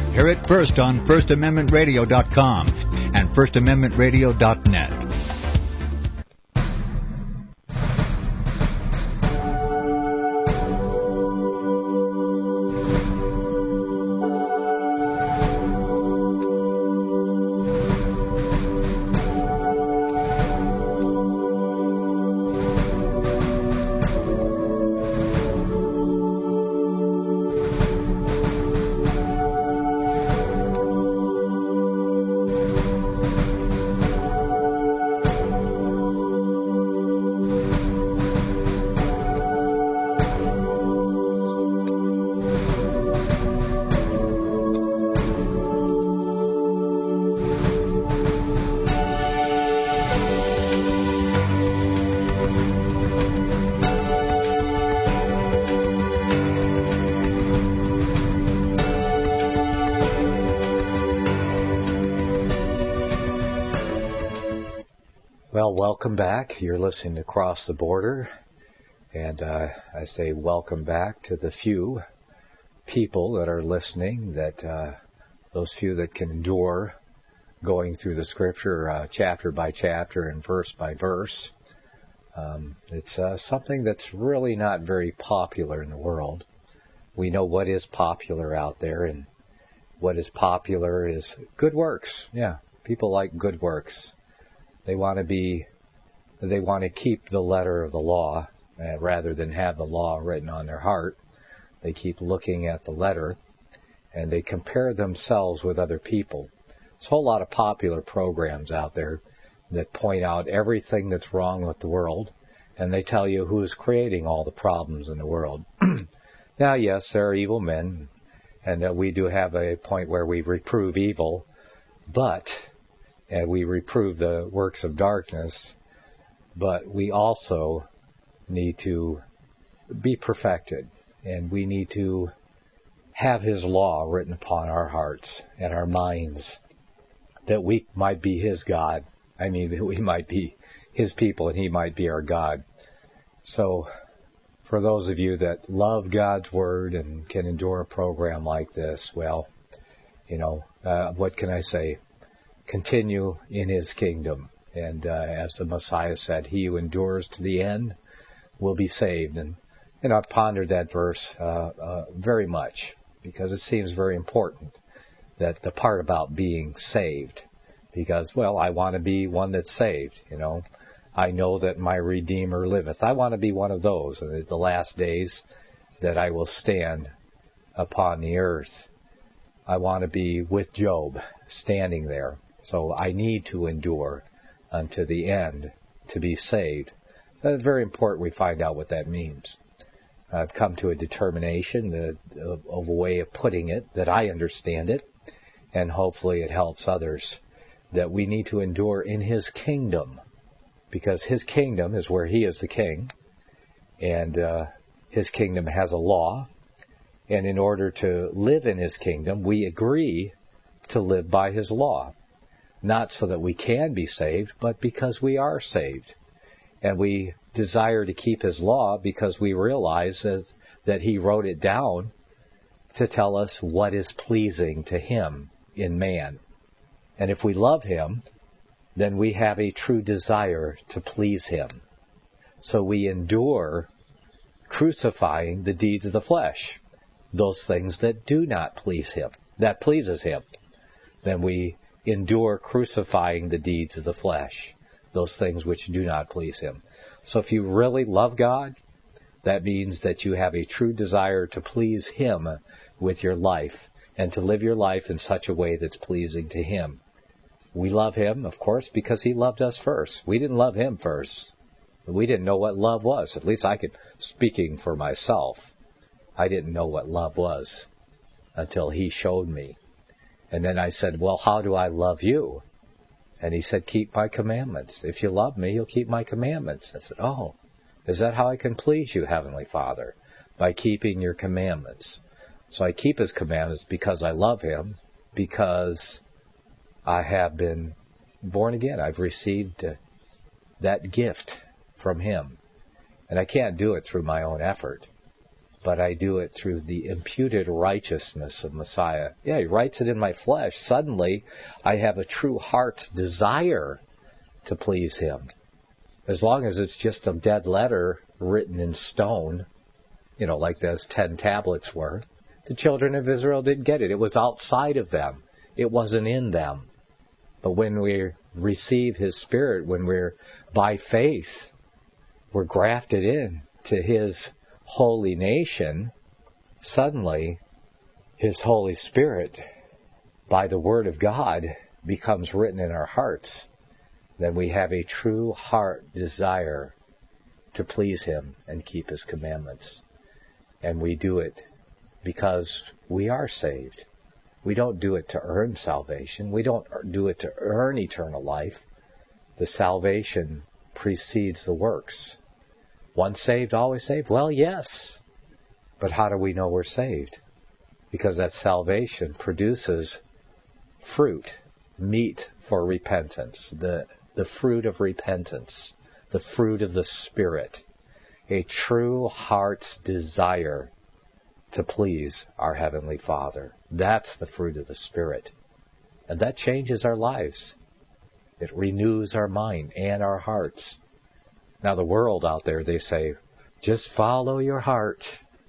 Hear it first on FirstAmendmentRadio.com and FirstAmendmentRadio.net. Well, welcome back. You're listening to Cross the Border, and I say welcome back to the few people that are listening, that those few that can endure going through the Scripture chapter by chapter and verse by verse. It's something that's really not very popular in the world. We know what is popular out there, and what is popular is good works. Yeah, people like good works. They want to keep the letter of the law rather than have the law written on their heart. They keep looking at the letter, and they compare themselves with other people. There's a whole lot of popular programs out there that point out everything that's wrong with the world, and they tell you who's creating all the problems in the world. Now, yes, there are evil men, and we do have a point where we reprove evil, and we reprove the works of darkness, but we also need to be perfected, and we need to have His law written upon our hearts and our minds, that we might be His God. I mean, that we might be His people and He might be our God. So, for those of you that love God's Word and can endure a program like this, well, what can I say? Continue in His kingdom. And as the Messiah said, he who endures to the end will be saved. And I've pondered that verse very much, because it seems very important, that the part about being saved. Because, well, I want to be one that's saved, I know that my Redeemer liveth. I want to be one of those in the last days, that I will stand upon the earth. I want to be with Job, standing there. So I need to endure unto the end to be saved. That's very important we find out what that means. I've come to a determination of a way of putting it, that I understand it, and hopefully it helps others, that we need to endure in His kingdom, because His kingdom is where He is the king, and His kingdom has a law, and in order to live in His kingdom, we agree to live by His law. Not so that we can be saved, but because we are saved. And we desire to keep His law because we realize that He wrote it down to tell us what is pleasing to Him in man. And if we love Him, then we have a true desire to please Him. So we endure crucifying the deeds of the flesh, those things that do not please Him, that pleases Him. Then we endure crucifying the deeds of the flesh, those things which do not please Him. So if you really love God, that means that you have a true desire to please Him with your life, and to live your life in such a way that's pleasing to Him. We love Him, of course, because He loved us first. We didn't love Him first. We didn't know what love was. At least speaking for myself, I didn't know what love was until He showed me. And then I said, well, how do I love you? And He said, keep my commandments. If you love me, you'll keep my commandments. I said, oh, is that how I can please you, Heavenly Father? By keeping your commandments. So I keep His commandments because I love Him, because I have been born again. I've received that gift from Him. And I can't do it through my own effort. but I do it through the imputed righteousness of Messiah. Yeah, He writes it in my flesh. Suddenly, I have a true heart's desire to please Him. As long as it's just a dead letter written in stone, like those 10 tablets were, the children of Israel didn't get it. It was outside of them. It wasn't in them. But when we receive His Spirit, when we're by faith, we're grafted in to His holy nation, suddenly His Holy Spirit, by the Word of God, becomes written in our hearts. Then we have a true heart desire to please Him and keep His commandments. And we do it because we are saved. We don't do it to earn salvation. We don't do it to earn eternal life. The salvation precedes the works. Once saved, always saved? Well, yes. But how do we know we're saved? Because that salvation produces fruit, meat for repentance, the fruit of repentance, the fruit of the Spirit, a true heart's desire to please our Heavenly Father. That's the fruit of the Spirit. And that changes our lives. It renews our mind and our hearts. Now the world out there, they say, just follow your heart.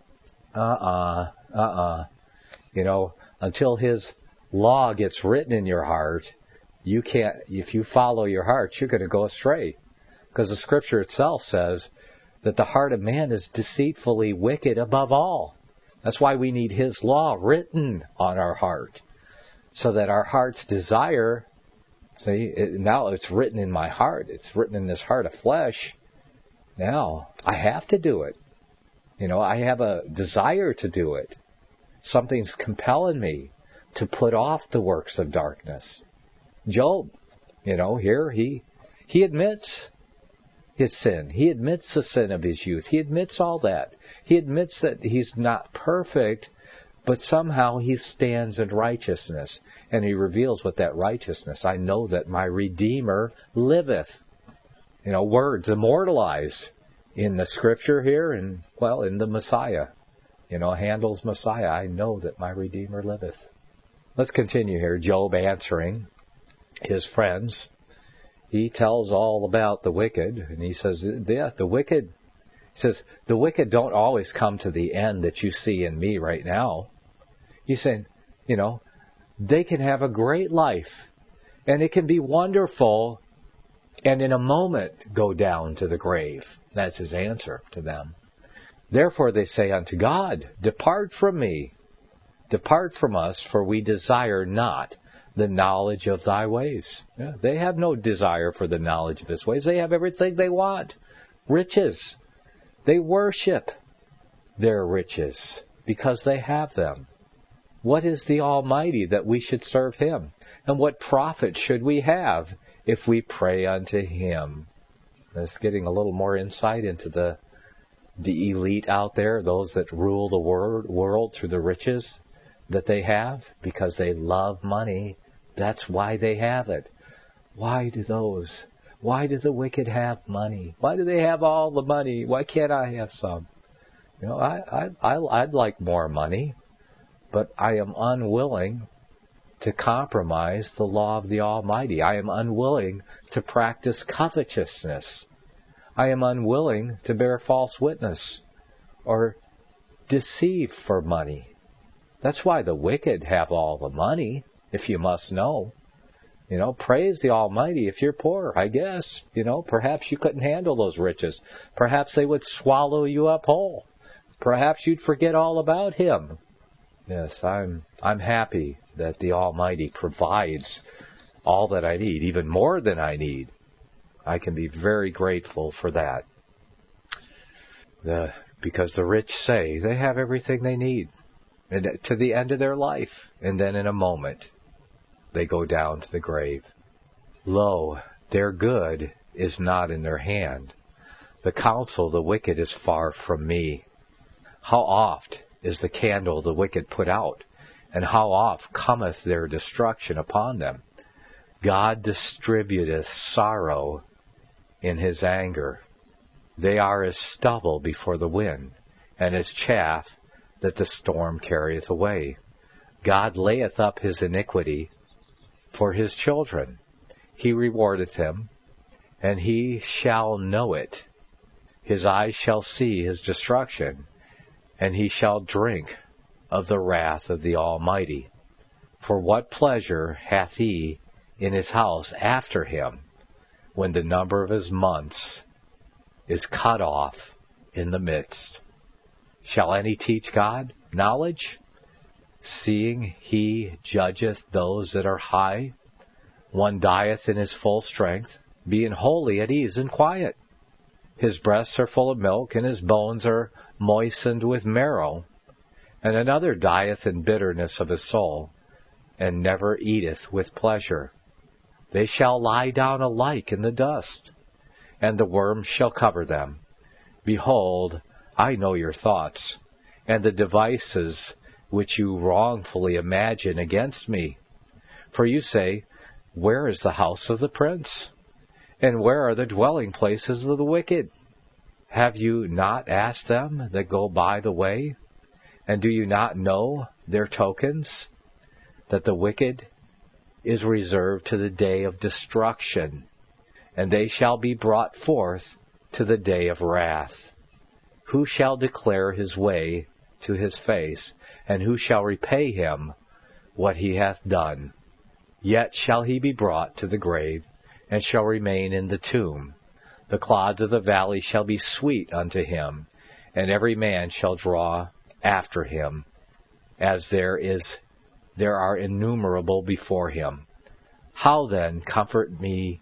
Until His law gets written in your heart, you can't, if you follow your heart, you're going to go astray. Because the Scripture itself says that the heart of man is deceitfully wicked above all. That's why we need His law written on our heart. So that our heart's desire, now it's written in my heart. It's written in this heart of flesh. Now, I have to do it. I have a desire to do it. Something's compelling me to put off the works of darkness. Job, here he admits his sin. He admits the sin of his youth. He admits all that. He admits that he's not perfect, but somehow he stands in righteousness. And he reveals with that righteousness, I know that my Redeemer liveth. Words immortalized in the Scripture here and, in the Messiah. Handel's Messiah. I know that my Redeemer liveth. Let's continue here. Job answering his friends. He tells all about the wicked, and he says, the wicked don't always come to the end that you see in me right now. He's saying, they can have a great life, and it can be wonderful, and in a moment go down to the grave. That's his answer to them. Therefore they say unto God, depart from me, depart from us, for we desire not the knowledge of thy ways. Yeah, they have no desire for the knowledge of his ways. They have everything they want. Riches. They worship their riches because they have them. What is the Almighty that we should serve Him? And what profit should we have if we pray unto Him? That's getting a little more insight into the elite out there, those that rule the world through the riches that they have, because they love money. That's why they have it. Why do the wicked have money? Why do they have all the money? Why can't I have some? I'd like more money, but I am unwilling to compromise the law of the Almighty. I am unwilling to practice covetousness. I am unwilling to bear false witness or deceive for money. That's why the wicked have all the money, if you must know. Praise the Almighty if you're poor, I guess. Perhaps you couldn't handle those riches. Perhaps they would swallow you up whole. Perhaps you'd forget all about Him. Yes, I'm happy that the Almighty provides all that I need, even more than I need. I can be very grateful for that. Because the rich say they have everything they need and to the end of their life, and then in a moment they go down to the grave. Lo, their good is not in their hand. The counsel of the wicked is far from me. How oft is the candle of the wicked put out, and how oft cometh their destruction upon them? God distributeth sorrow in His anger. They are as stubble before the wind, and as chaff that the storm carrieth away. God layeth up his iniquity for his children. He rewardeth him, and he shall know it. His eyes shall see his destruction, and he shall drink of the wrath of the Almighty. For what pleasure hath he in his house after him, when the number of his months is cut off in the midst? Shall any teach God knowledge, seeing he judgeth those that are high? One dieth in his full strength, being wholly at ease and quiet. His breasts are full of milk, and his bones are moistened with marrow. And another dieth in bitterness of his soul, and never eateth with pleasure. They shall lie down alike in the dust, and the worm shall cover them. Behold, I know your thoughts, and the devices which you wrongfully imagine against me. For you say, Where is the house of the prince? And where are the dwelling places of the wicked? Have you not asked them that go by the way? And do you not know their tokens? That the wicked is reserved to the day of destruction, and they shall be brought forth to the day of wrath. Who shall declare his way to his face, and who shall repay him what he hath done? Yet shall he be brought to the grave, and shall remain in the tomb. The clods of the valley shall be sweet unto him, and every man shall draw after him, as there are innumerable before him. How then comfort ye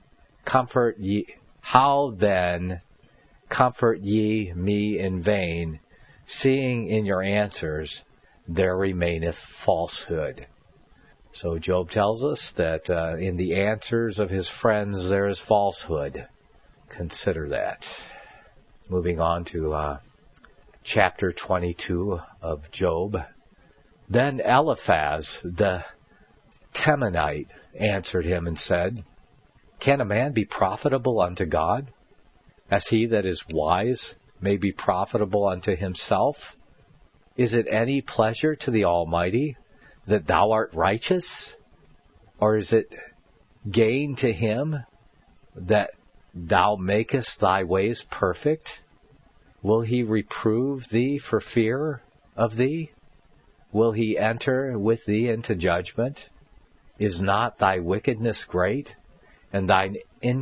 me in vain, seeing in your answers there remaineth falsehood. So Job tells us that in the answers of his friends there is falsehood. Consider that. Moving on to chapter 22 of Job. Then Eliphaz the Temanite answered him and said, Can a man be profitable unto God, as he that is wise may be profitable unto himself? Is it any pleasure to the Almighty that thou art righteous? Or is it gain to him that thou makest thy ways perfect? Will he reprove thee for fear of thee? Will he enter with thee into judgment? Is not thy wickedness great, and thine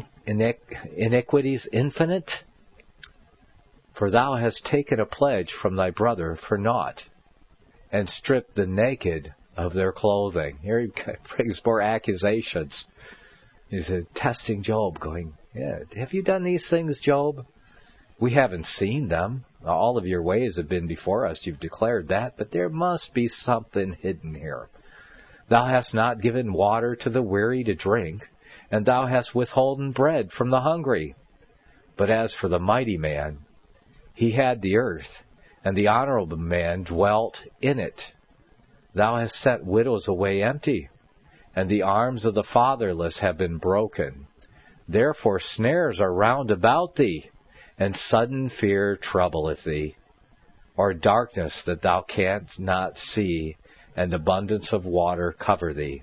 iniquities infinite? For thou hast taken a pledge from thy brother for naught, and stripped the naked of their clothing. Here he brings more accusations. He's testing Job, going, have you done these things, Job? We haven't seen them. All of your ways have been before us. You've declared that, but there must be something hidden here. Thou hast not given water to the weary to drink, and thou hast withholden bread from the hungry. But as for the mighty man, he had the earth, and the honorable man dwelt in it. Thou hast sent widows away empty, and the arms of the fatherless have been broken. Therefore snares are round about thee, and sudden fear troubleth thee, or darkness that thou canst not see, and abundance of water cover thee.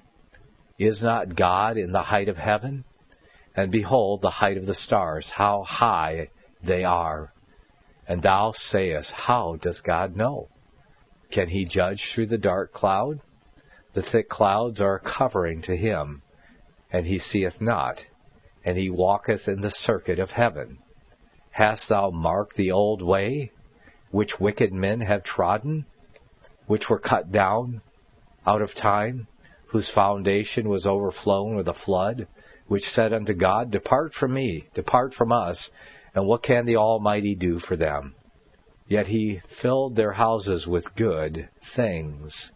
Is not God in the height of heaven? And behold the height of the stars, how high they are. And thou sayest, How doth God know? Can he judge through the dark cloud? The thick clouds are a covering to him, and he seeth not, and he walketh in the circuit of heaven. Hast thou marked the old way, which wicked men have trodden, which were cut down out of time, whose foundation was overflown with a flood, which said unto God, Depart from me, depart from us, and what can the Almighty do for them? Yet he filled their houses with good things.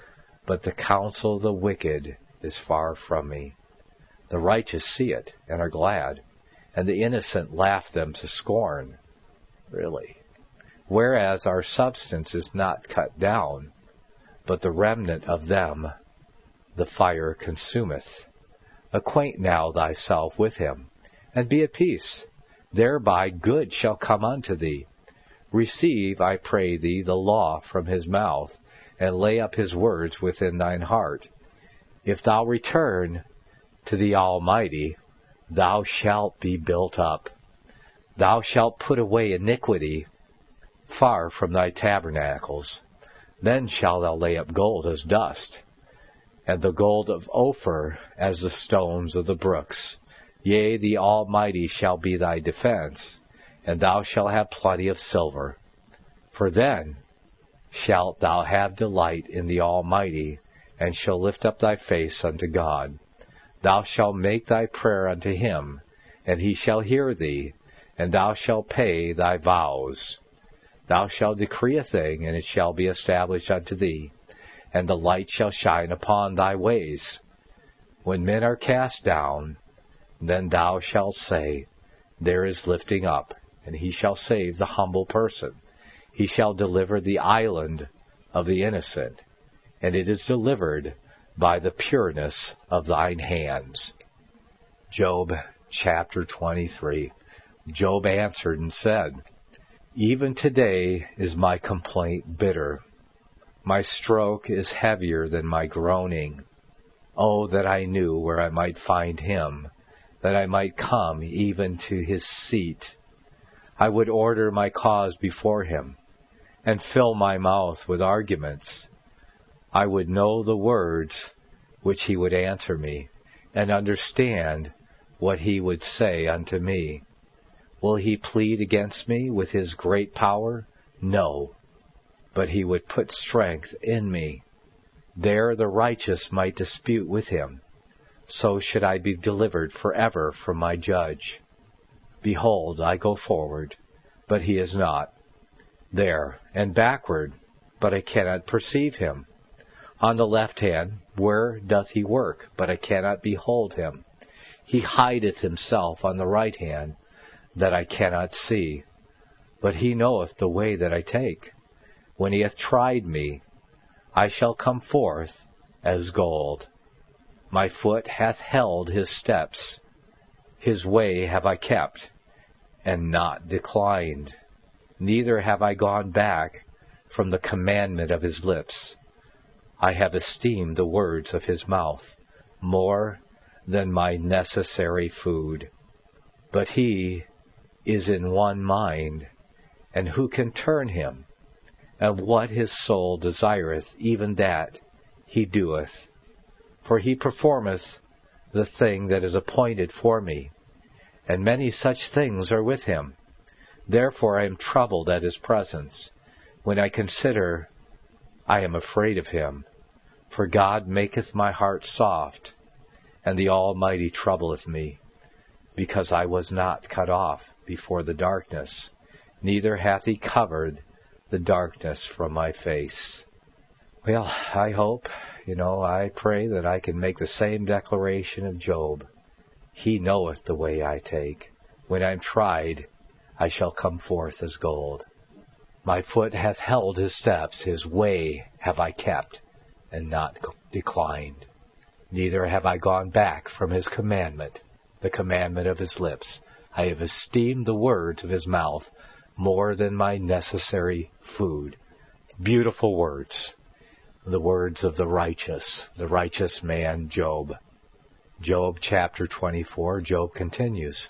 But the counsel of the wicked is far from me. The righteous see it and are glad, and the innocent laugh them to scorn. Really. Whereas our substance is not cut down, but the remnant of them the fire consumeth. Acquaint now thyself with him, and be at peace. Thereby good shall come unto thee. Receive, I pray thee, the law from his mouth, and lay up his words within thine heart. If thou return to the Almighty, thou shalt be built up. Thou shalt put away iniquity far from thy tabernacles. Then shalt thou lay up gold as dust, and the gold of Ophir as the stones of the brooks. Yea, the Almighty shall be thy defense, and thou shalt have plenty of silver. For then shalt thou have delight in the Almighty, and shalt lift up thy face unto God. Thou shalt make thy prayer unto him, and he shall hear thee, and thou shalt pay thy vows. Thou shalt decree a thing, and it shall be established unto thee, and the light shall shine upon thy ways. When men are cast down, then thou shalt say, There is lifting up, and he shall save the humble person. He shall deliver the island of the innocent, and it is delivered by the pureness of thine hands. Job chapter 23. Job answered and said, Even today is my complaint bitter. My stroke is heavier than my groaning. Oh, that I knew where I might find him, that I might come even to his seat. I would order my cause before him, and fill my mouth with arguments. I would know the words which he would answer me, and understand what he would say unto me. Will he plead against me with his great power? No, but he would put strength in me. There the righteous might dispute with him. So should I be delivered forever from my judge. Behold, I go forward, but he is not. There, and backward, but I cannot perceive him. On the left hand, where doth he work? But I cannot behold him. He hideth himself on the right hand, that I cannot see. But he knoweth the way that I take. When he hath tried me, I shall come forth as gold. My foot hath held his steps. His way have I kept, and not declined. Neither have I gone back from the commandment of his lips. I have esteemed the words of his mouth more than my necessary food. But he is in one mind, and who can turn him? And what his soul desireth, even that he doeth. For he performeth the thing that is appointed for me, and many such things are with him. Therefore I am troubled at his presence. When I consider, I am afraid of him. For God maketh my heart soft, and the Almighty troubleth me, because I was not cut off before the darkness, neither hath he covered the darkness from my face. Well, I hope, I pray that I can make the same declaration of Job. He knoweth the way I take. When I am tried, I shall come forth as gold. My foot hath held his steps, his way have I kept, and not declined. Neither have I gone back from his commandment, the commandment of his lips. I have esteemed the words of his mouth more than my necessary food. Beautiful words. The words of the righteous man Job. Job chapter 24, Job continues.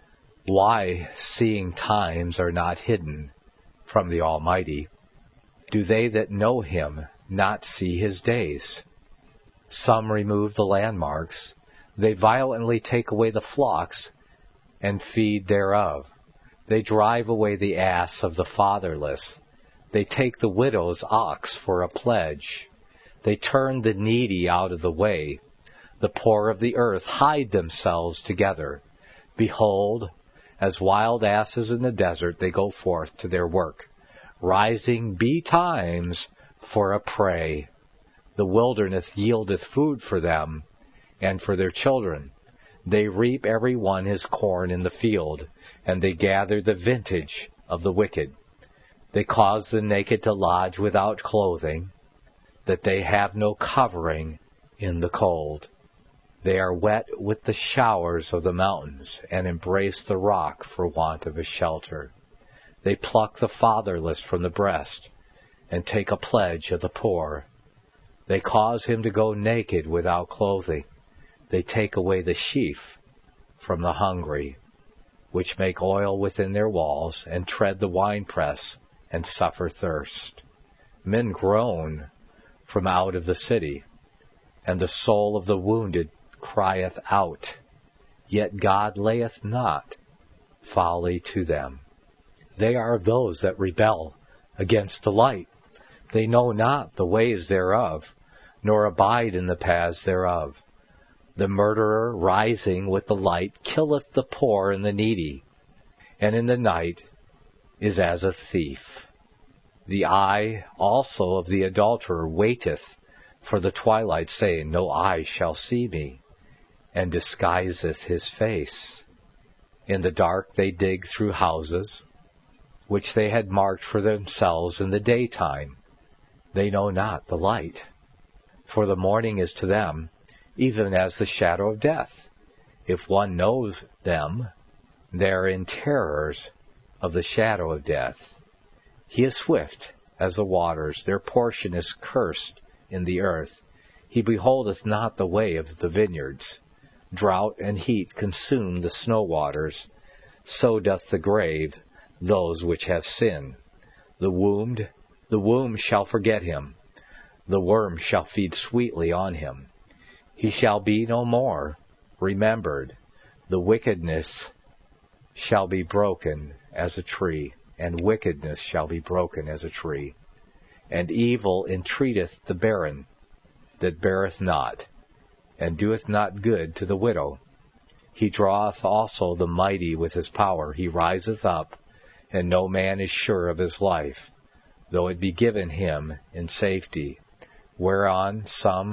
Why, seeing times are not hidden from the Almighty, do they that know him not see his days? Some remove the landmarks, they violently take away the flocks, and feed thereof. They drive away the ass of the fatherless. They take the widow's ox for a pledge. They turn the needy out of the way. The poor of the earth hide themselves together. Behold, as wild asses in the desert they go forth to their work, rising betimes for a prey. The wilderness yieldeth food for them, and for their children. They reap every one his corn in the field, and they gather the vintage of the wicked. They cause the naked to lodge without clothing, that they have no covering in the cold. They are wet with the showers of the mountains, and embrace the rock for want of a shelter. They pluck the fatherless from the breast, and take a pledge of the poor. They cause him to go naked without clothing. They take away the sheaf from the hungry, which make oil within their walls, and tread the winepress, and suffer thirst. Men groan from out of the city, and the soul of the wounded crieth out. Yet God layeth not folly to them. They are those that rebel against the light. They know not the ways thereof, nor abide in the paths thereof. The murderer rising with the light killeth the poor and the needy, and in the night is as a thief. The eye also of the adulterer waiteth for the twilight, saying, No eye shall see me, and disguiseth his face. In the dark they dig through houses, which they had marked for themselves in the daytime. They know not the light. For the morning is to them even as the shadow of death. If one knows them, they are in terrors of the shadow of death. He is swift as the waters. Their portion is cursed in the earth. He beholdeth not the way of the vineyards. Drought and heat consume the snow waters. So doth the grave those which have sinned. The womb shall forget him. The worm shall feed sweetly on him. He shall be no more remembered. The wickedness shall be broken as a tree, and wickedness shall be broken as a tree. And evil entreateth the barren that beareth not, and doeth not good to the widow. He draweth also the mighty with his power. He riseth up, and no man is sure of his life, though it be given him in safety. Whereon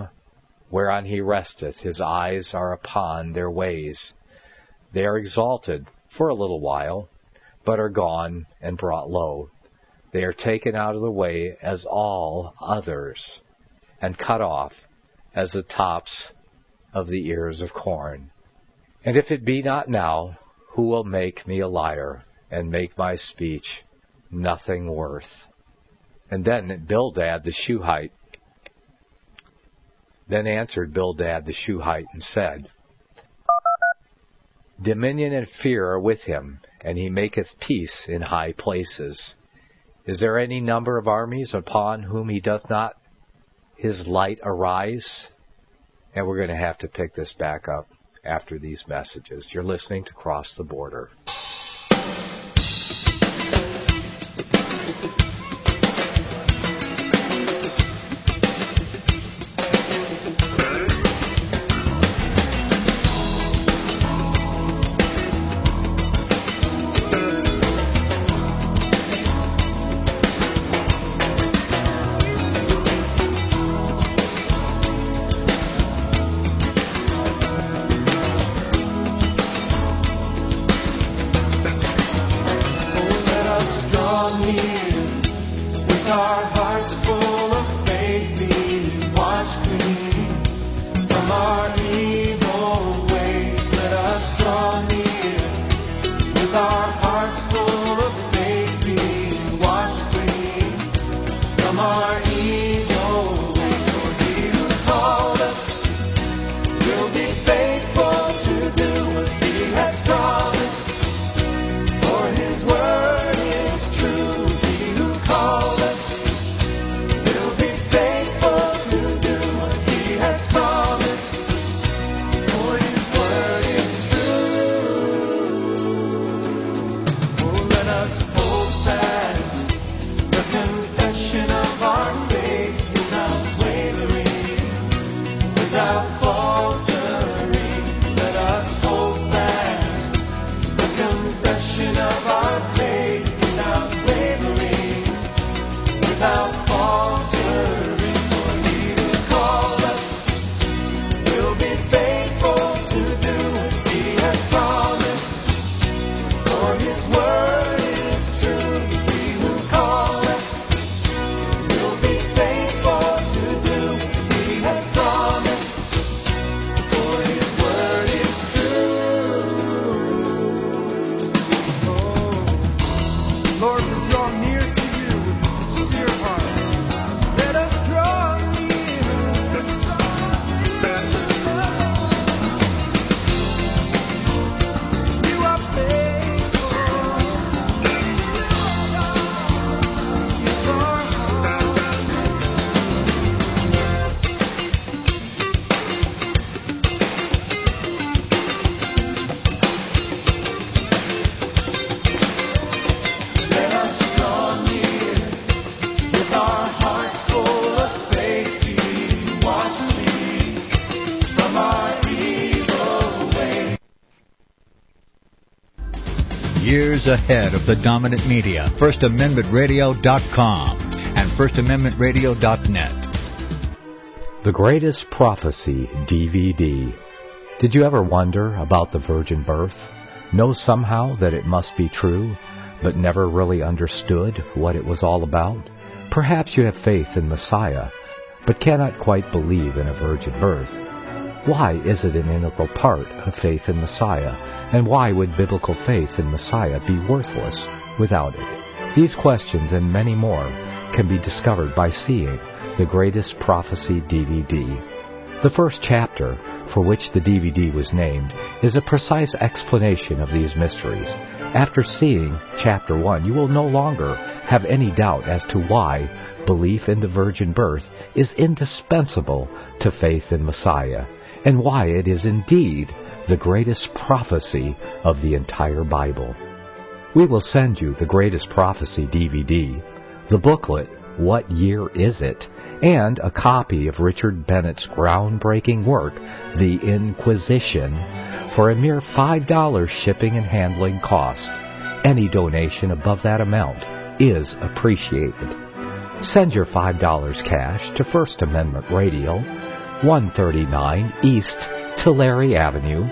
he resteth, his eyes are upon their ways. They are exalted for a little while, but are gone and brought low. They are taken out of the way as all others, and cut off as the tops of the ears of corn. And if it be not now, who will make me a liar, and make my speech nothing worth? And then Bildad the Shuhite answered Bildad the Shuhite and said, Dominion and fear are with him, and he maketh peace in high places. Is there any number of armies upon whom he doth not his light arise? And we're going to have to pick this back up after these messages. You're listening to Cross the Border. years ahead of the dominant media. FirstAmendmentRadio.com and FirstAmendmentRadio.net. The Greatest Prophecy DVD. Did you ever wonder about the virgin birth? Know somehow that it must be true, but never really understood what it was all about? Perhaps you have faith in Messiah, but cannot quite believe in a virgin birth. Why is it an integral part of faith in Messiah, and why would biblical faith in Messiah be worthless without it? These questions and many more can be discovered by seeing the Greatest Prophecy DVD. The first chapter, for which the DVD was named, is a precise explanation of these mysteries. After seeing Chapter 1, you will no longer have any doubt as to why belief in the virgin birth is indispensable to faith in Messiah, and why it is indeed the greatest prophecy of the entire Bible. We will send you the Greatest Prophecy DVD, the booklet, What Year Is It?, and a copy of Richard Bennett's groundbreaking work, The Inquisition, for a mere $5 shipping and handling cost. Any donation above that amount is appreciated. Send your $5 cash to First Amendment Radio, 139 East Tulare Avenue,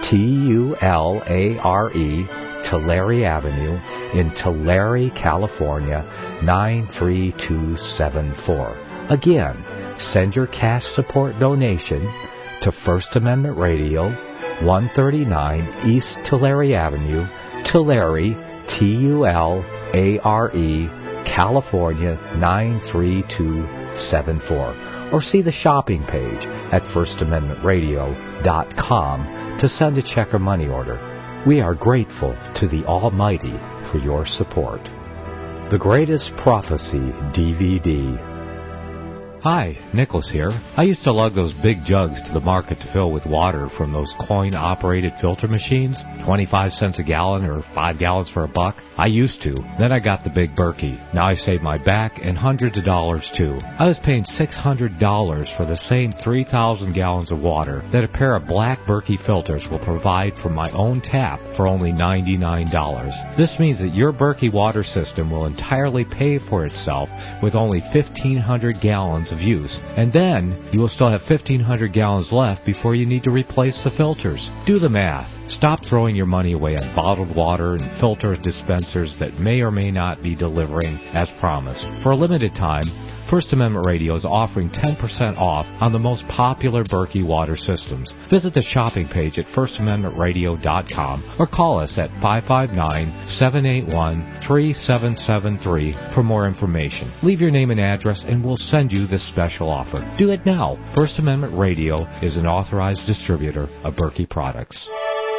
Tulare, Tulare Avenue, in Tulare, California, 93274. Again, send your cash support donation to First Amendment Radio, 139 East Tulare Avenue, Tulare, Tulare, California, 93274. Or see the shopping page at FirstAmendmentRadio.com to send a check or money order. We are grateful to the Almighty for your support. The Greatest Prophecy DVD. Hi, Nicholas here. I used to lug those big jugs to the market to fill with water from those coin-operated filter machines, 25 cents a gallon or 5 gallons for $1. I used to. Then I got the big Berkey. Now I save my back and hundreds of dollars too. I was paying $600 for the same 3,000 gallons of water that a pair of black Berkey filters will provide from my own tap for only $99. This means that your Berkey water system will entirely pay for itself with only 1,500 gallons of use, and then you will still have 1,500 gallons left before you need to replace the filters. Do the math. Stop throwing your money away on bottled water and filter dispensers that may or may not be delivering as promised. For a limited time, First Amendment Radio is offering 10% off on the most popular Berkey water systems. Visit the shopping page at FirstAmendmentRadio.com or call us at 559-781-3773 for more information. Leave your name and address and we'll send you this special offer. Do it now. First Amendment Radio is an authorized distributor of Berkey products.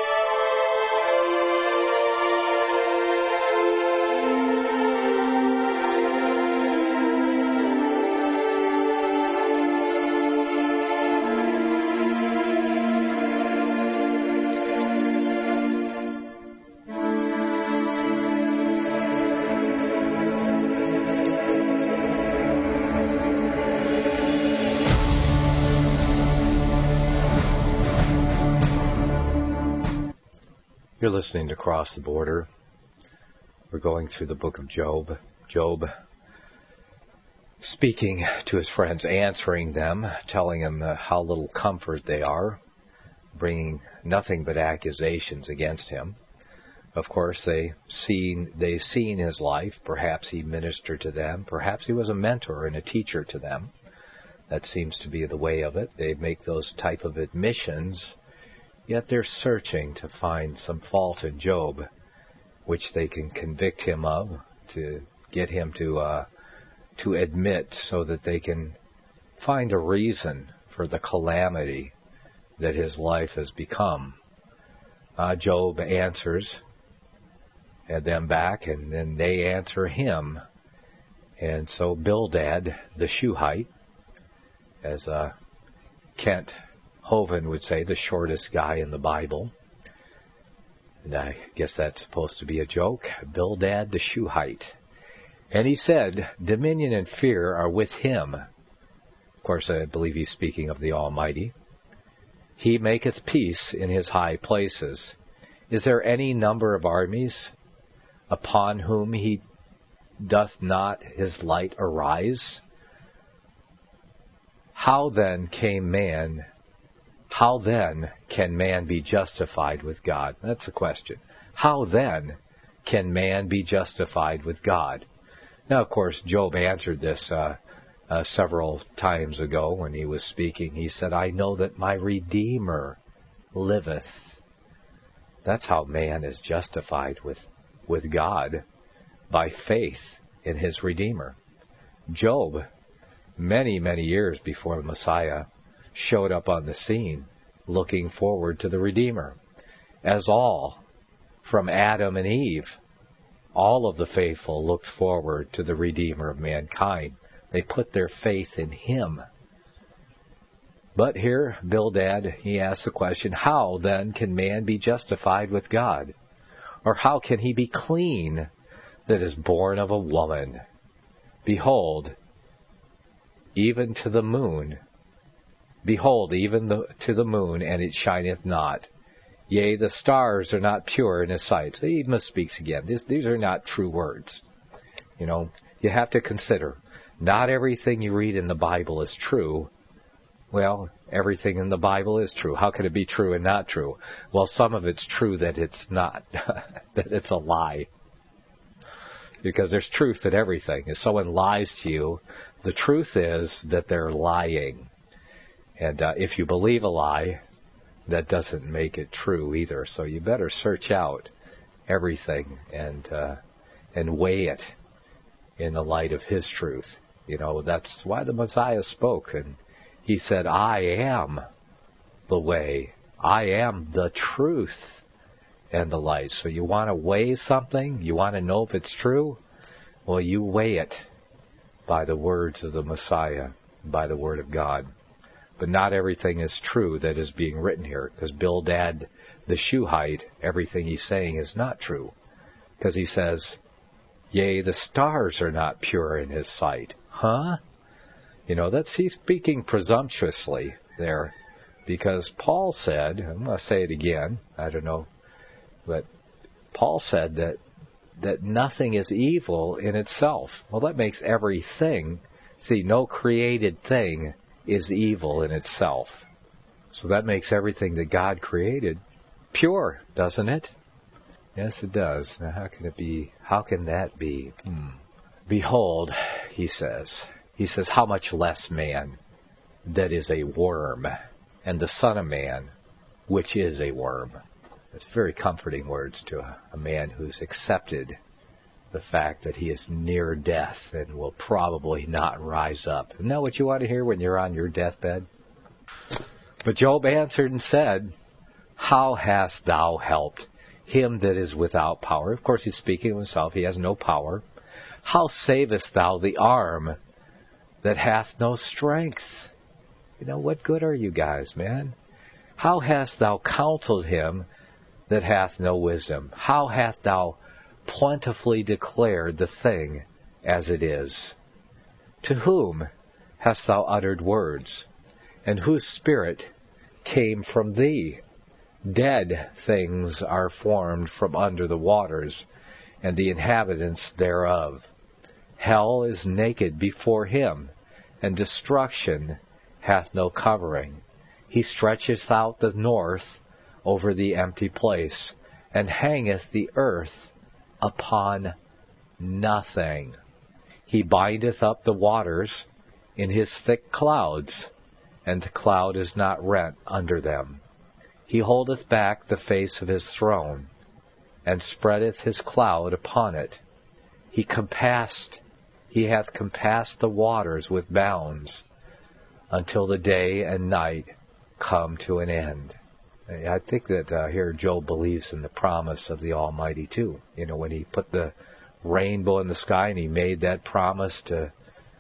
You're listening to Cross the Border. We're going through the book of Job. Job speaking to his friends, answering them, telling them how little comfort they are, bringing nothing but accusations against him. Of course, they've seen his life. Perhaps he ministered to them. Perhaps he was a mentor and a teacher to them. That seems to be the way of it. They make those type of admissions. Yet they're searching to find some fault in Job, which they can convict him of, to get him to admit, so that they can find a reason for the calamity that his life has become. Job answers them back, and then they answer him. And so Bildad, the Shuhite, as Kent Hovind would say, the shortest guy in the Bible. And I guess that's supposed to be a joke. Bildad the Shuhite. And he said, dominion and fear are with him. Of course, I believe he's speaking of the Almighty. He maketh peace in his high places. Is there any number of armies? upon whom he doth not his light arise? How then can man be justified with God? That's the question. How then can man be justified with God? Now, of course, Job answered this several times ago when he was speaking. He said, I know that my Redeemer liveth. That's how man is justified with God, by faith in his Redeemer. Job, many, many years before the Messiah showed up on the scene, looking forward to the Redeemer. As all, from Adam and Eve, all of the faithful looked forward to the Redeemer of mankind. They put their faith in him. But here, Bildad, he asks the question, how then can man be justified with God? Or how can he be clean that is born of a woman? Behold, even to the moon. Behold, even to the moon, and it shineth not. Yea, the stars are not pure in his sight. So he misspeaks again. These are not true words. You have to consider, not everything you read in the Bible is true. Well, everything in the Bible is true. How can it be true and not true? Well, some of it's true that it's not, that it's a lie. Because there's truth in everything. If someone lies to you, the truth is that they're lying. And if you believe a lie, that doesn't make it true either. So you better search out everything and weigh it in the light of his truth. That's why the Messiah spoke, and he said, I am the way, I am the truth and the light. So you want to weigh something? You want to know if it's true? Well, you weigh it by the words of the Messiah, by the Word of God. But not everything is true that is being written here, because Bildad the Shuhite, everything he's saying is not true. Because he says, yea, the stars are not pure in his sight. Huh? He's speaking presumptuously there, because Paul said, I'm going to say it again, I don't know, but Paul said that nothing is evil in itself. Well, that makes everything, no created thing is evil in itself. So that makes everything that God created pure, doesn't it? Yes, it does. Now, how can that be? Behold, he says, how much less man that is a worm, and the Son of Man, which is a worm. It's very comforting words to a man who's accepted the fact that he is near death and will probably not rise up. Isn't that what you want to hear when you're on your deathbed? But Job answered and said, how hast thou helped him that is without power? Of course, he's speaking of himself. He has no power. How savest thou the arm that hath no strength? What good are you guys, man? How hast thou counseled him that hath no wisdom? How hast thou plentifully declared the thing as it is? To whom hast thou uttered words, and whose spirit came from thee? Dead things are formed from under the waters, and the inhabitants thereof. Hell is naked before him, and destruction hath no covering. He stretcheth out the north over the empty place, and hangeth the earth upon nothing. He bindeth up the waters in his thick clouds, and the cloud is not rent under them. He holdeth back the face of his throne, and spreadeth his cloud upon it. He hath compassed the waters with bounds, until the day and night come to an end. I think that here Job believes in the promise of the Almighty too. When he put the rainbow in the sky and he made that promise to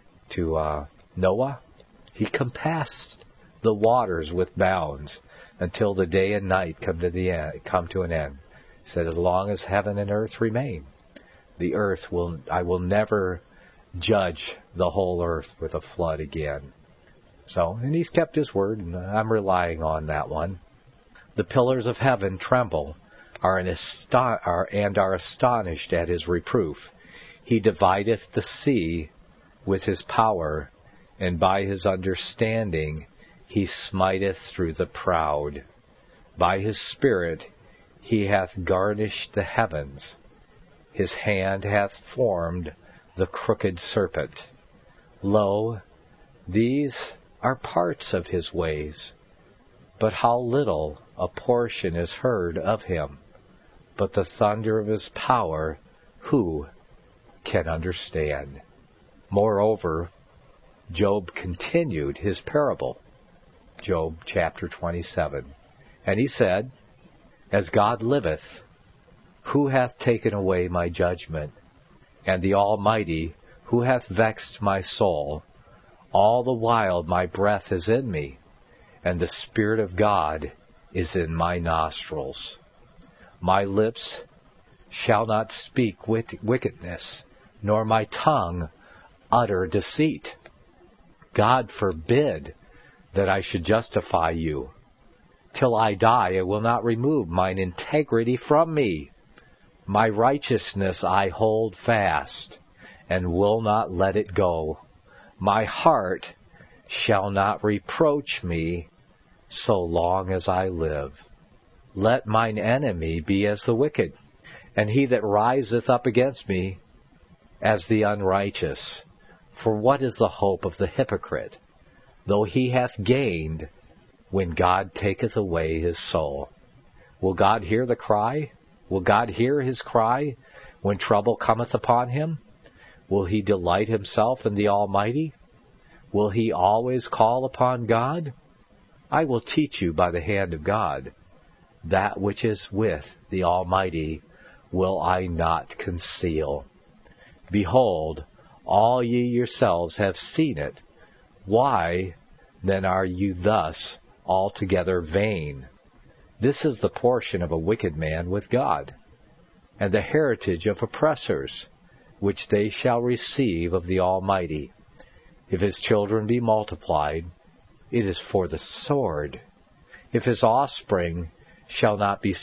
Noah, he compassed the waters with bounds until the day and night come to an end. He said, as long as heaven and earth remain, I will never judge the whole earth with a flood again. And he's kept his word, and I'm relying on that one. The pillars of heaven tremble and are astonished at his reproof. He divideth the sea with his power, and by his understanding he smiteth through the proud. By his Spirit he hath garnished the heavens. His hand hath formed the crooked serpent. Lo, these are parts of his ways. But how little a portion is heard of him. But the thunder of his power, who can understand? Moreover, Job continued his parable. Job chapter 27. And he said, As God liveth, who hath taken away my judgment? And the Almighty, who hath vexed my soul? All the while my breath is in me, and the Spirit of God is in my nostrils. My lips shall not speak wickedness, nor my tongue utter deceit. God forbid that I should justify you. Till I die, I will not remove mine integrity from me. My righteousness I hold fast, and will not let it go. My heart shall not reproach me so long as I live. Let mine enemy be as the wicked, and he that riseth up against me as the unrighteous. For what is the hope of the hypocrite, though he hath gained, when God taketh away his soul? Will God hear the cry? Will God hear his cry when trouble cometh upon him? Will he delight himself in the Almighty? Will he always call upon God? I will teach you by the hand of God. That which is with the Almighty will I not conceal. Behold, all ye yourselves have seen it. Why then are you thus altogether vain? This is the portion of a wicked man with God, and the heritage of oppressors, which they shall receive of the Almighty. If his children be multiplied, it is for the sword. If his offspring shall not be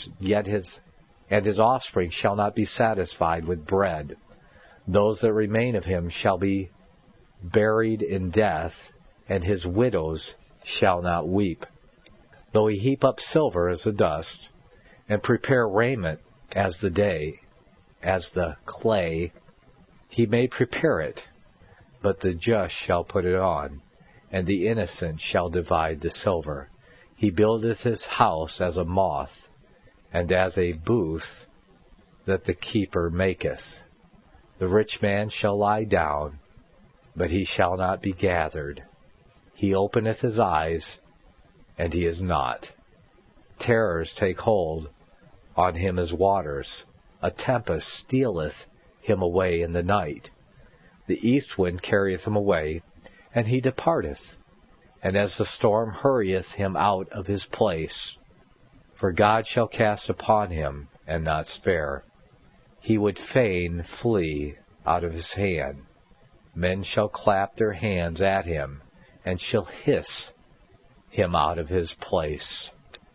his offspring shall not be satisfied with bread. Those that remain of him shall be buried in death, and his widows shall not weep. Though he heap up silver as the dust, and prepare raiment as the clay, he may prepare it, but the just shall put it on, and the innocent shall divide the silver. He buildeth his house as a moth, and as a booth that the keeper maketh. The rich man shall lie down, but he shall not be gathered. He openeth his eyes, and he is not. Terrors take hold on him as waters. A tempest stealeth him away in the night. The east wind carrieth him away, and he departeth. And as the storm hurrieth him out of his place. For God shall cast upon him, and not spare. He would fain flee out of his hand. Men shall clap their hands at him, and shall hiss him out of his place.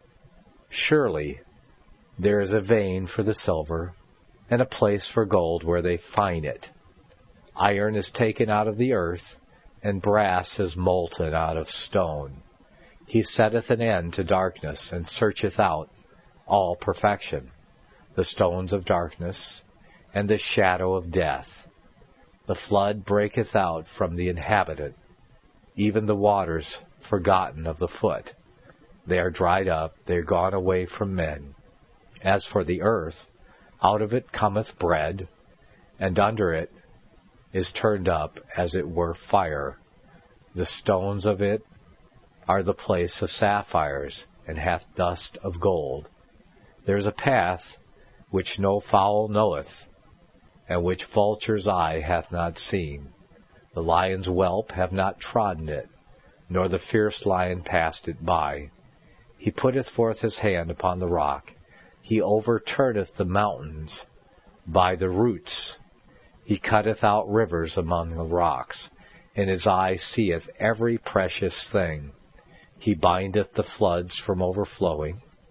Surely there is a vein for the silver, and a place for gold where they find it. Iron is taken out of the earth, and brass is molten out of stone. He setteth an end to darkness, and searcheth out all perfection, the stones of darkness, and the shadow of death. The flood breaketh out from the inhabitant, even the waters forgotten of the foot. They are dried up, they are gone away from men. As for the earth, out of it cometh bread, and under it is turned up as it were fire. The stones of it are the place of sapphires, and hath dust of gold. There is a path which no fowl knoweth, and which vulture's eye hath not seen. The lion's whelp have not trodden it, nor the fierce lion passed it by. He putteth forth his hand upon the rock. He overturneth the mountains by the roots. He cutteth out rivers among the rocks, and his eye seeth every precious thing. He bindeth the floods from overflowing,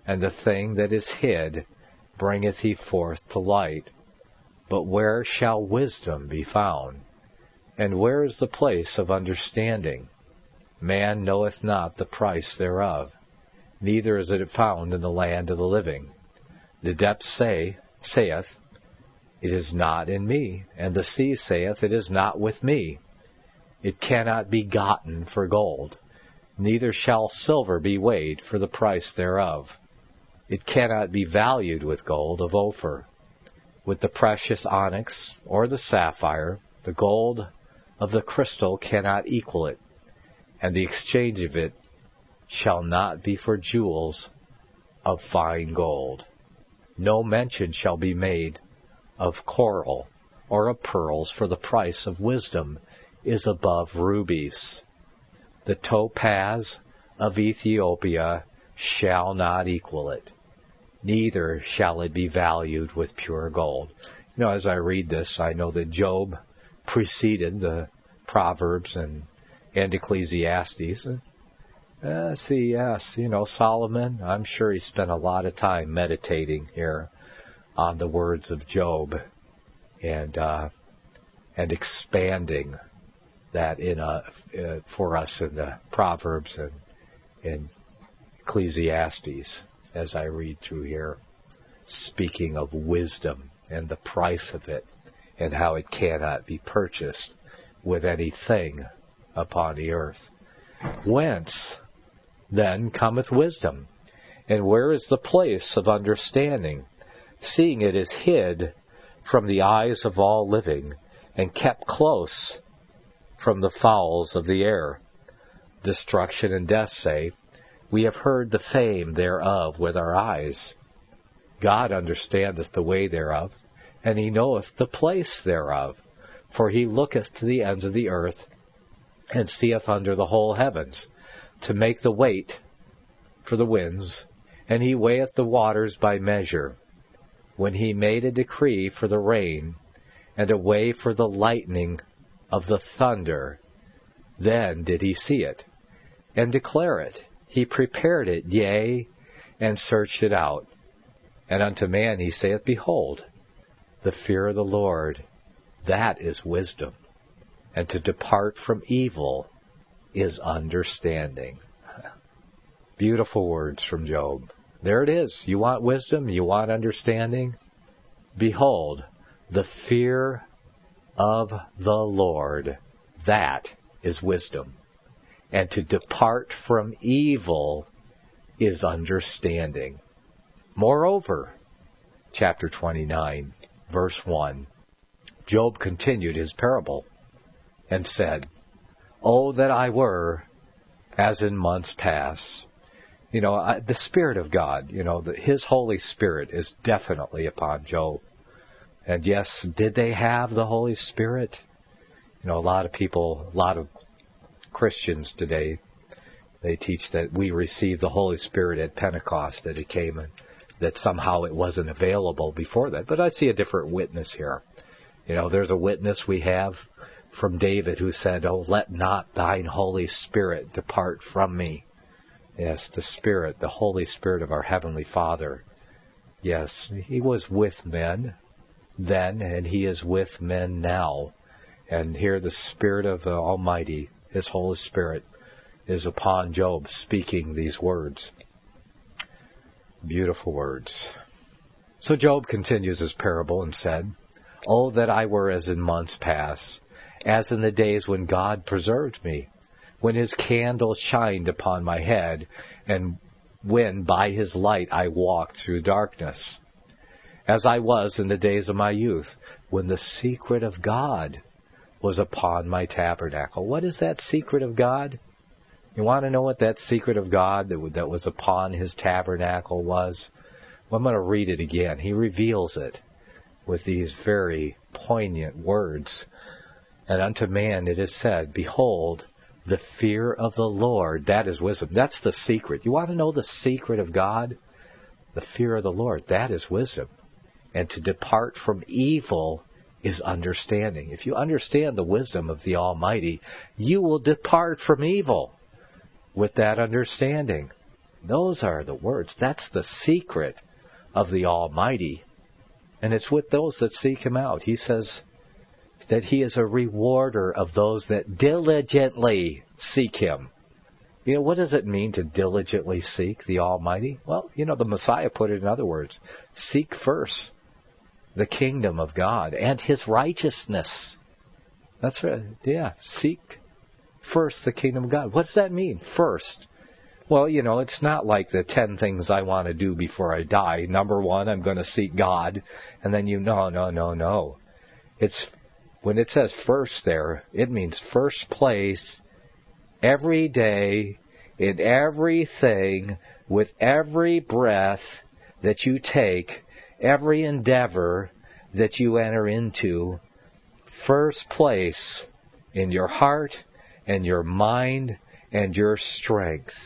and the thing that is hid bringeth he forth to light. But where shall wisdom be found? And where is the place of understanding? Man knoweth not the price thereof, neither is it found in the land of the living. The depth saith, It is not in me, and the sea saith, It is not with me. It cannot be gotten for gold, neither shall silver be weighed for the price thereof. It cannot be valued with gold of Ophir, with the precious onyx or the sapphire. The gold of the crystal cannot equal it, and the exchange of it shall not be for jewels of fine gold. No mention shall be made of coral or of pearls, for the price of wisdom is above rubies. The topaz of Ethiopia shall not equal it, neither shall it be valued with pure gold. As I read this, I know that Job preceded the Proverbs and Ecclesiastes. Solomon, I'm sure he spent a lot of time meditating here on the words of Job and expanding that for us in the Proverbs and in Ecclesiastes as I read through here, speaking of wisdom and the price of it and how it cannot be purchased with anything upon the earth. Whence then cometh wisdom? And where is the place of understanding? Seeing it is hid from the eyes of all living, and kept close from the fowls of the air. Destruction and death say, We have heard the fame thereof with our eyes. God understandeth the way thereof, and he knoweth the place thereof. For he looketh to the ends of the earth, and seeth under the whole heavens, to make the weight for the winds, and he weigheth the waters by measure. When he made a decree for the rain, and a way for the lightning of the thunder, then did he see it, and declare it. He prepared it, yea, and searched it out. And unto man he saith, Behold, the fear of the Lord, that is wisdom, and to depart from evil is understanding. Beautiful words from Job. There it is. You want wisdom? You want understanding? Behold, the fear of the Lord, that is wisdom. And to depart from evil is understanding. Moreover, chapter 29, verse 1, Job continued his parable and said, Oh, that I were as in months past. The Spirit of God, His Holy Spirit is definitely upon Job. And yes, did they have the Holy Spirit? A lot of Christians today, they teach that we received the Holy Spirit at Pentecost, that it came and that somehow it wasn't available before that. But I see a different witness here. There's a witness we have from David who said, Oh, let not thine Holy Spirit depart from me. Yes, the Spirit, the Holy Spirit of our Heavenly Father. Yes, He was with men then, and He is with men now. And here the Spirit of the Almighty, His Holy Spirit, is upon Job speaking these words. Beautiful words. So Job continues his parable and said, Oh, that I were as in months past, as in the days when God preserved me, when His candle shined upon my head, and when by His light I walked through darkness, as I was in the days of my youth, when the secret of God was upon my tabernacle. What is that secret of God? You want to know what that secret of God that was upon His tabernacle was? Well, I'm going to read it again. He reveals it with these very poignant words. And unto man it is said, Behold, the fear of the Lord, that is wisdom. That's the secret. You want to know the secret of God? The fear of the Lord, that is wisdom. And to depart from evil is understanding. If you understand the wisdom of the Almighty, you will depart from evil with that understanding. Those are the words. That's the secret of the Almighty. And it's with those that seek Him out. He says that He is a rewarder of those that diligently seek Him. You know, what does it mean to diligently seek the Almighty? Well, you know, the Messiah put it in other words. Seek first the kingdom of God and His righteousness. That's right. Yeah, seek first the kingdom of God. What does that mean, first? Well, you know, it's not like the 10 things I want to do before I die. Number 1, I'm going to seek God. And then no. It's, when it says first there, it means first place, every day, in everything, with every breath that you take, every endeavor that you enter into, first place in your heart and your mind and your strength.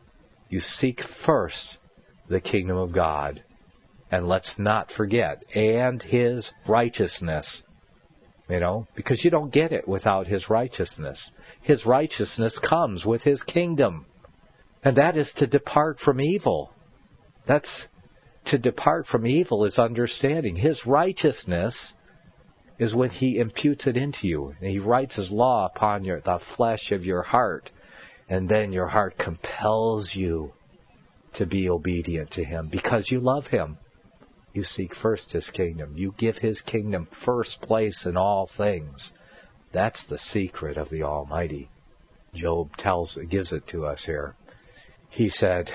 You seek first the kingdom of God. And let's not forget, and His righteousness. You know, because you don't get it without His righteousness. His righteousness comes with His kingdom. And that is to depart from evil. That's to depart from evil is understanding. His righteousness is when He imputes it into you. And He writes His law upon the flesh of your heart. And then your heart compels you to be obedient to Him because you love Him. You seek first His kingdom. You give His kingdom first place in all things. That's the secret of the Almighty. Job gives it to us here. He said,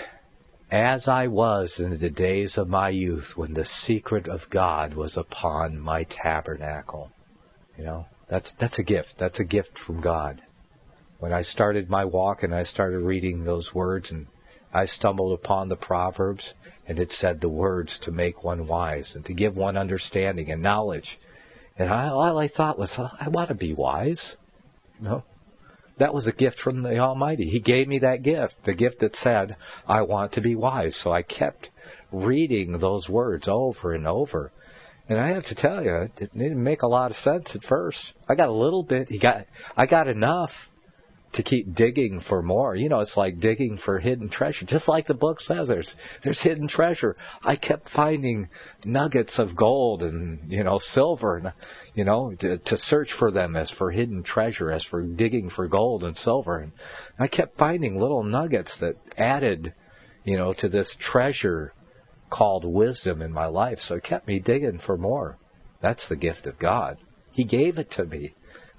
as I was in the days of my youth when the secret of God was upon my tabernacle. You know, that's a gift. That's a gift from God. When I started my walk and I started reading those words, and I stumbled upon the Proverbs, and it said the words to make one wise and to give one understanding and knowledge. And all I thought was, I want to be wise. No, that was a gift from the Almighty. He gave me that gift, the gift that said, I want to be wise. So I kept reading those words over and over. And I have to tell you, it didn't make a lot of sense at first. I got a little bit. I got enough to keep digging for more. You know, it's like digging for hidden treasure. Just like the book says, there's hidden treasure. I kept finding nuggets of gold and, you know, silver, and, you know, to search for them as for hidden treasure, as for digging for gold and silver. And I kept finding little nuggets that added, you know, to this treasure called wisdom in my life. So it kept me digging for more. That's the gift of God. He gave it to me.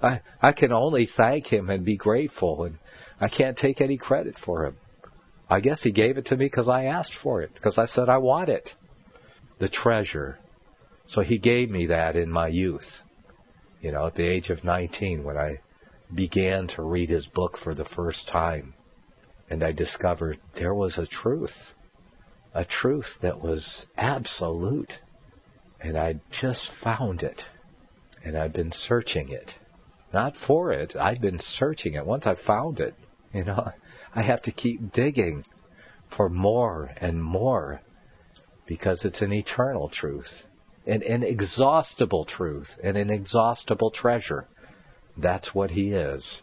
I can only thank Him and be grateful, and I can't take any credit for Him. I guess He gave it to me because I asked for it, because I said I want it, the treasure. So He gave me that in my youth, you know, at the age of 19 when I began to read His book for the first time, and I discovered there was a truth that was absolute, and I just found it, and I've been searching it. Not for it. I've been searching it. Once I found it, you know, I have to keep digging for more and more because it's an eternal truth, an inexhaustible truth, and an inexhaustible treasure. That's what He is.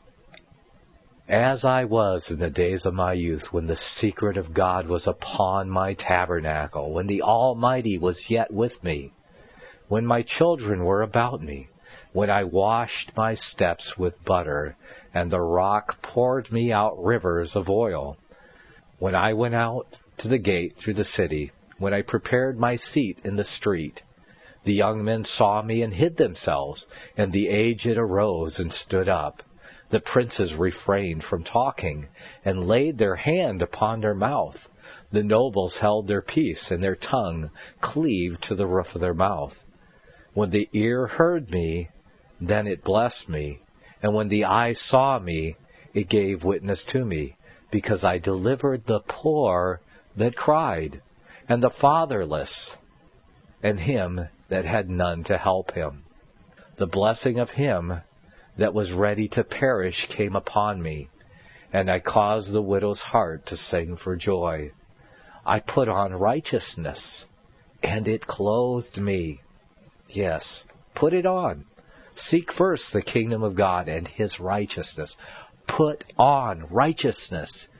As I was in the days of my youth when the secret of God was upon my tabernacle, when the Almighty was yet with me, when my children were about me, when I washed my steps with butter, and the rock poured me out rivers of oil. When I went out to the gate through the city, when I prepared my seat in the street, the young men saw me and hid themselves, and the aged arose and stood up. The princes refrained from talking, and laid their hand upon their mouth. The nobles held their peace, and their tongue cleaved to the roof of their mouth. When the ear heard me, then it blessed me, and when the eye saw me, it gave witness to me, because I delivered the poor that cried, and the fatherless, and him that had none to help him. The blessing of him that was ready to perish came upon me, and I caused the widow's heart to sing for joy. I put on righteousness, and it clothed me. Yes, put it on. Seek first the kingdom of God and His righteousness. Put on righteousness.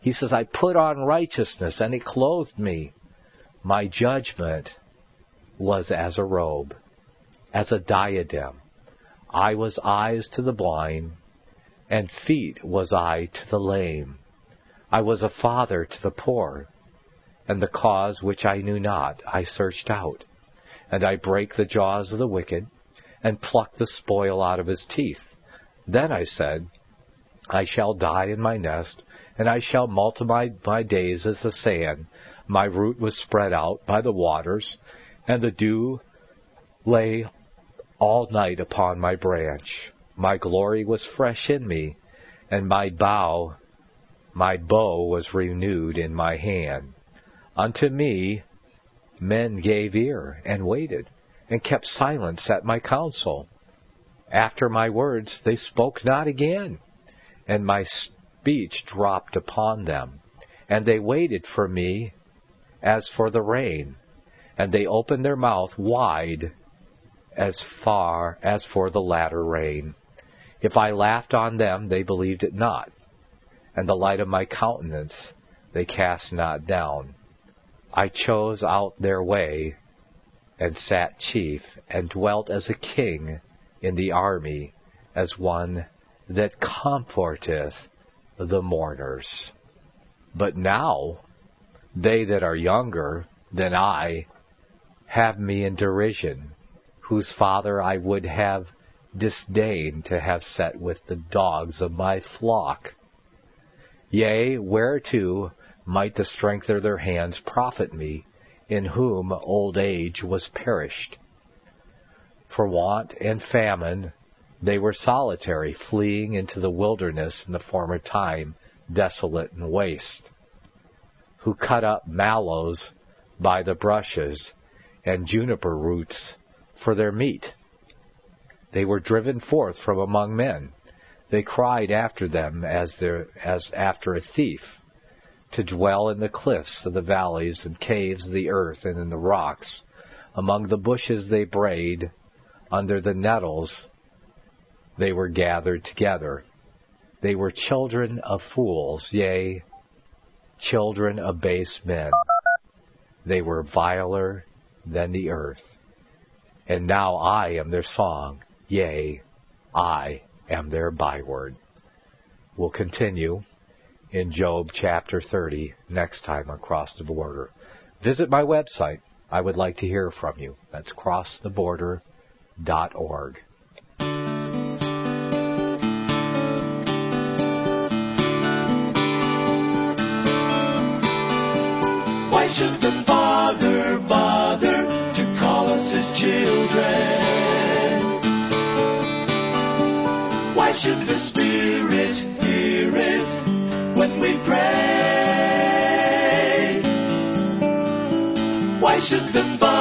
He says, I put on righteousness, and it clothed me. My judgment was as a robe, as a diadem. I was eyes to the blind, and feet was I to the lame. I was a father to the poor, and the cause which I knew not I searched out. And I brake the jaws of the wicked, and plucked the spoil out of his teeth. Then I said, I shall die in my nest, and I shall multiply my days as the sand. My root was spread out by the waters, and the dew lay all night upon my branch. My glory was fresh in me, and my bow was renewed in my hand. Unto me men gave ear, and waited, and kept silence at my counsel. After my words they spoke not again, and my speech dropped upon them. And they waited for me as for the rain, and they opened their mouth wide as far as for the latter rain. If I laughed on them, they believed it not, and the light of my countenance they cast not down. I chose out their way, and sat chief, and dwelt as a king in the army, as one that comforteth the mourners. But now they that are younger than I have me in derision, whose father I would have disdained to have set with the dogs of my flock. Yea, whereto might the strength of their hands profit me, in whom old age was perished? For want and famine they were solitary, fleeing into the wilderness in the former time, desolate and waste, who cut up mallows by the brushes, and juniper roots for their meat. They were driven forth from among men. They cried after them as after a thief, to dwell in the cliffs of the valleys and caves of the earth and in the rocks. Among the bushes they brayed, under the nettles they were gathered together. They were children of fools, yea, children of base men. They were viler than the earth. And now I am their song, yea, I am their byword. We'll continue in Job chapter 30 next time on Cross the Border. Visit my website. I would like to hear from you. That's crosstheborder.org. Why should the Father bother to call us His children? Why should the Spirit hear it when we pray? Why should the Father